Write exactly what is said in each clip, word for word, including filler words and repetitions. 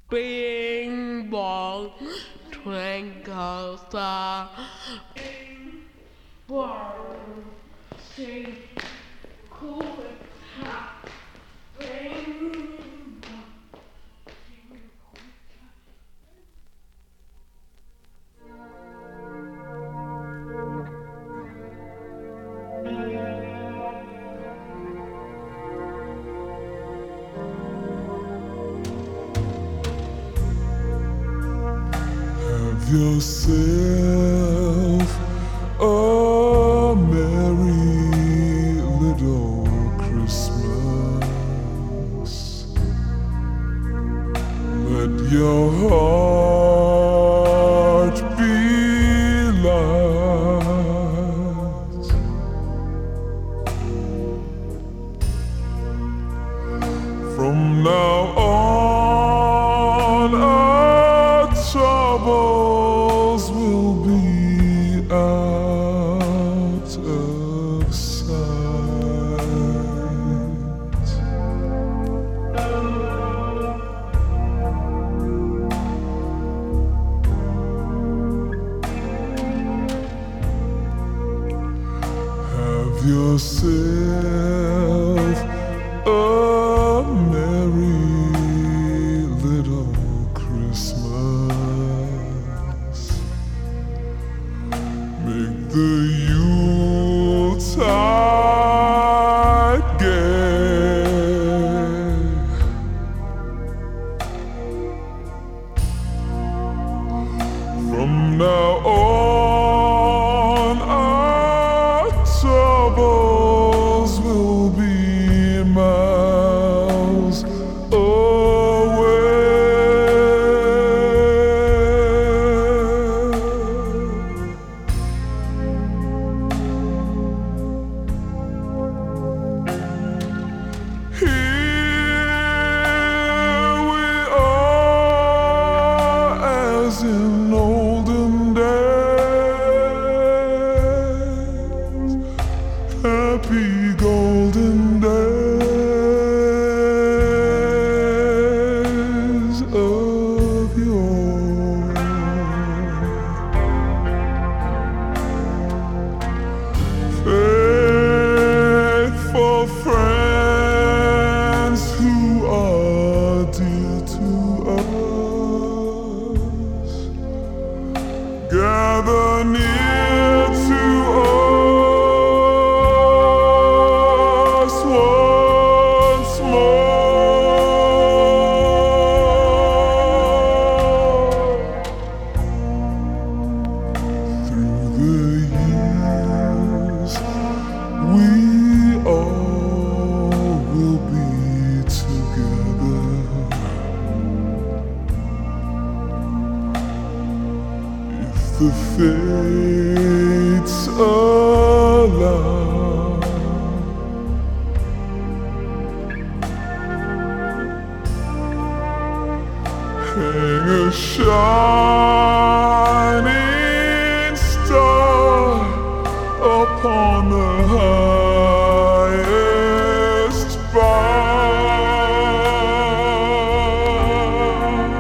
Bing bong, twinkle star. Bong, sing, cool hat. Bing. Have yourself a merry little Christmas. Let your heart be light. From now on, our troubles will be out of sight. Have yourself a merry little Christmas. Make the Yuletide gay. From now on, our troubles will be miles away. Here we are, as in olden days, happy golden days of yore. Faithful friends who are dear to us, gather near to us once more. Through the years, we all will be together. If the fates allow. Hang a shining star upon the highest bough.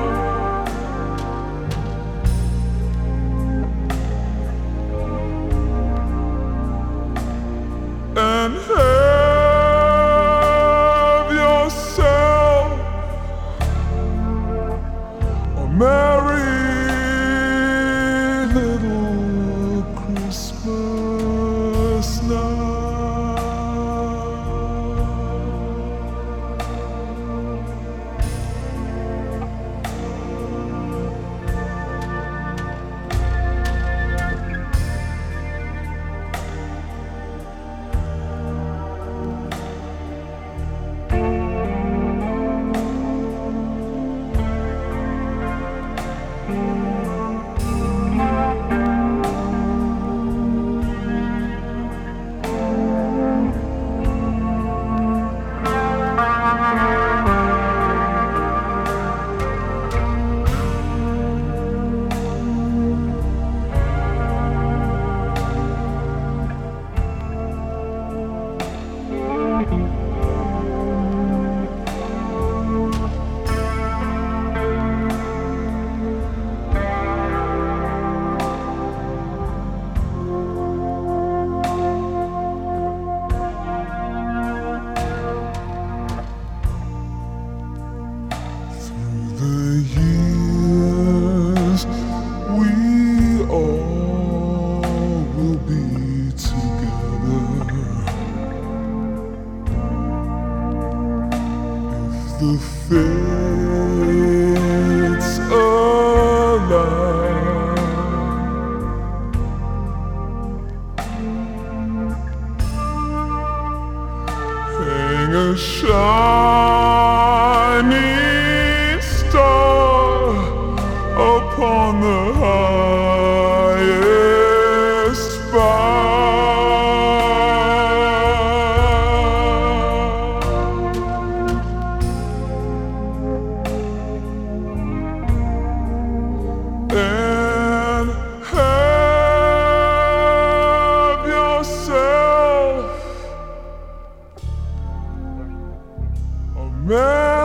And have yourself a merry little Christmas now. upon the highest bough, and have yourself a man.